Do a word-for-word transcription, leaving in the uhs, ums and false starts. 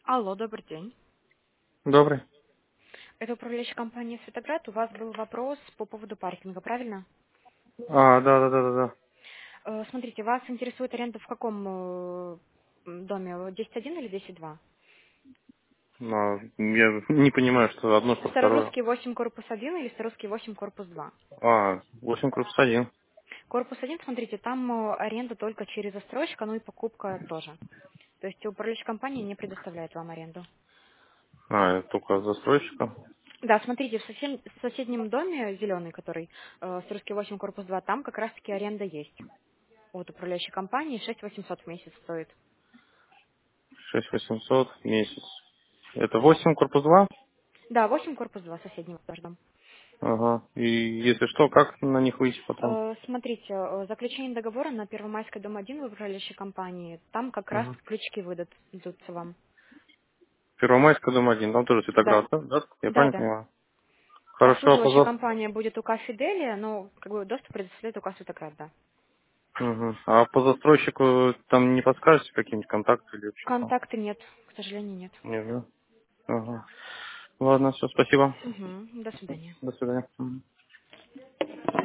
Алло, добрый день. Добрый. Это управляющая компания «Светоград». У вас был вопрос по поводу паркинга, правильно? А, да, да, да, да, да. Э, Смотрите, вас интересует аренда в каком э, м, доме? десять один или десять два? Но я не понимаю, что одно, что второе. Старорусский восемь, корпус один или Старорусский восемь, корпус два? А, восемь плюс один. Корпус один, смотрите, там э, аренда только через застройщика, ну и покупка тоже. То есть управляющая компания не предоставляет вам аренду. А, это только застройщика. Да, смотрите, в сосед- в соседнем доме, зеленый, который, э, Старорусский восемь, корпус два, там как раз-таки аренда есть. От управляющей компании шесть восемьсот в месяц стоит. Шесть восемьсот в месяц. Это восемь корпус два? Да, восемь корпус два соседнего наш дом. Ага. И если что, как на них выйти потом? Э, Смотрите, э, заключение договора на Первомайской, дом один в управляющей компании, там как раз Угу. ключики выдадут идутся вам. Первомайская, дом один. Там тоже Да, Цветоград, да? Да? Я да, правильно да. понимаю? Хорошо, а по Обслуживающая зас- компания будет УК Фиделия, но как бы доступ предоставляет УК Светократ, да. Мгм. А по застройщику там не подскажете какие-нибудь контакты или вообще что? Контакты нет, к сожалению, нет. Нет, да? Ага. Ладно, все, спасибо. Угу, до свидания. До свидания. Мгм.